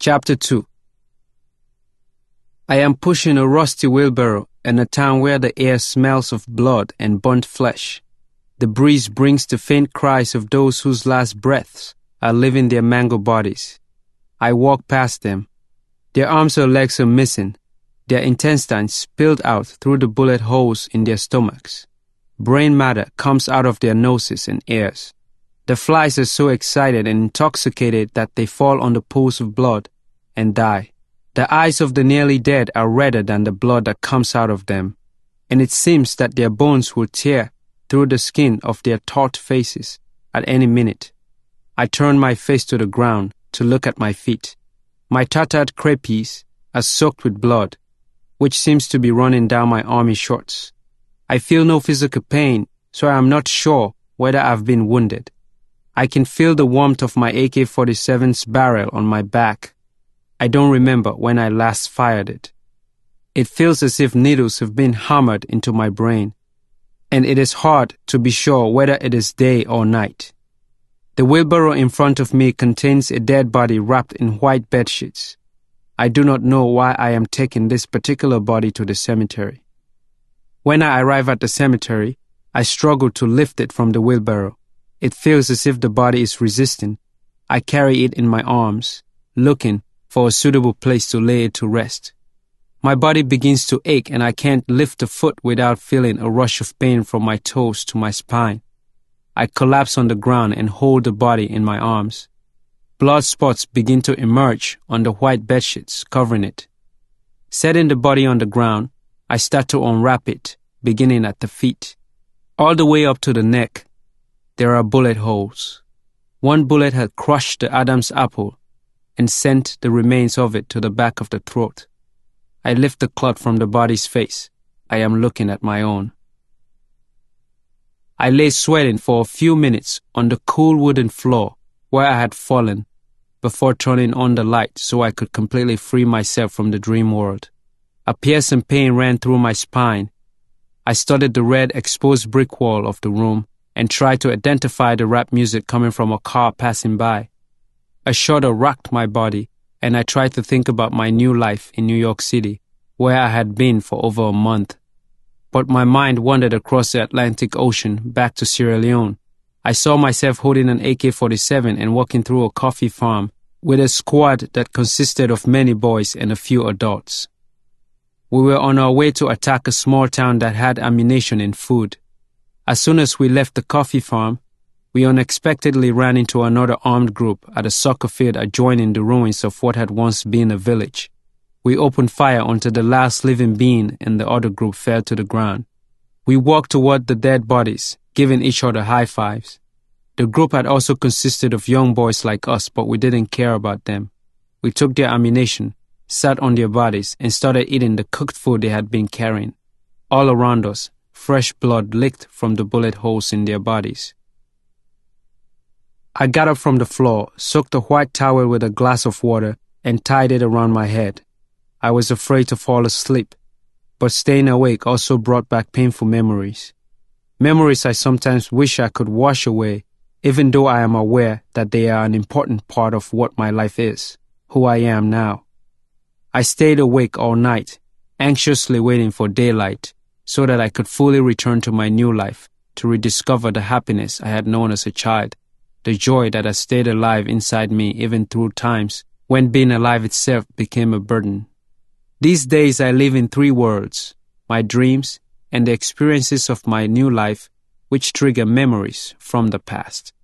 Chapter 2. I am pushing a rusty wheelbarrow in a town where the air smells of blood and burnt flesh. The breeze brings the faint cries of those whose last breaths are leaving their mangled bodies. I walk past them. Their arms or legs are missing, their intestines spilled out through the bullet holes in their stomachs. Brain matter comes out of their noses and ears. The flies are so excited and intoxicated that they fall on the pools of blood and die. The eyes of the nearly dead are redder than the blood that comes out of them, and it seems that their bones will tear through the skin of their taut faces at any minute. I turn my face to the ground to look at my feet. My tattered crepes are soaked with blood, which seems to be running down my army shorts. I feel no physical pain, so I am not sure whether I've been wounded. I can feel the warmth of my AK-47's barrel on my back. I don't remember when I last fired it. It feels as if needles have been hammered into my brain, and it is hard to be sure whether it is day or night. The wheelbarrow in front of me contains a dead body wrapped in white bedsheets. I do not know why I am taking this particular body to the cemetery. When I arrive at the cemetery, I struggle to lift it from the wheelbarrow. It feels as if the body is resisting. I carry it in my arms, looking for a suitable place to lay it to rest. My body begins to ache and I can't lift a foot without feeling a rush of pain from my toes to my spine. I collapse on the ground and hold the body in my arms. Blood spots begin to emerge on the white bedsheets covering it. Setting the body on the ground, I start to unwrap it, beginning at the feet. All the way up to the neck, there are bullet holes. One bullet had crushed the Adam's apple and sent the remains of it to the back of the throat. I lift the cloth from the body's face. I am looking at my own. I lay sweating for a few minutes on the cool wooden floor where I had fallen before turning on the light so I could completely free myself from the dream world. A piercing pain ran through my spine. I studied the red exposed brick wall of the room and tried to identify the rap music coming from a car passing by. A shudder racked my body, and I tried to think about my new life in New York City, where I had been for over a month. But my mind wandered across the Atlantic Ocean back to Sierra Leone. I saw myself holding an AK-47 and walking through a coffee farm with a squad that consisted of many boys and a few adults. We were on our way to attack a small town that had ammunition and food. As soon as we left the coffee farm, we unexpectedly ran into another armed group at a soccer field adjoining the ruins of what had once been a village. We opened fire until the last living being in the other group fell to the ground. We walked toward the dead bodies, giving each other high fives. The group had also consisted of young boys like us, but we didn't care about them. We took their ammunition, sat on their bodies, and started eating the cooked food they had been carrying. All around us, fresh blood licked from the bullet holes in their bodies. I got up from the floor, soaked a white towel with a glass of water, and tied it around my head. I was afraid to fall asleep, but staying awake also brought back painful memories. Memories I sometimes wish I could wash away, even though I am aware that they are an important part of what my life is, who I am now. I stayed awake all night, anxiously waiting for daylight, so that I could fully return to my new life, to rediscover the happiness I had known as a child, the joy that had stayed alive inside me even through times when being alive itself became a burden. These days I live in three worlds: my dreams and the experiences of my new life, which trigger memories from the past.